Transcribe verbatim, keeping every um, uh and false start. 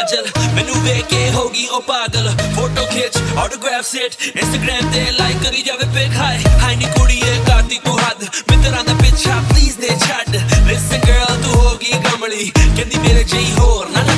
काजल मैनू वेख के होगी ओ पागल फोटो खिच ऑटोग्राफ सेट इंस्टाग्राम ते लाइक करी जावे पिक हाय हाय नी कुड़िए काती तू हद मित्रां दा पिछा प्लीज दे छड्ड लिसन गर्ल तू होगी कमली कहंदी मेरे जई होर ना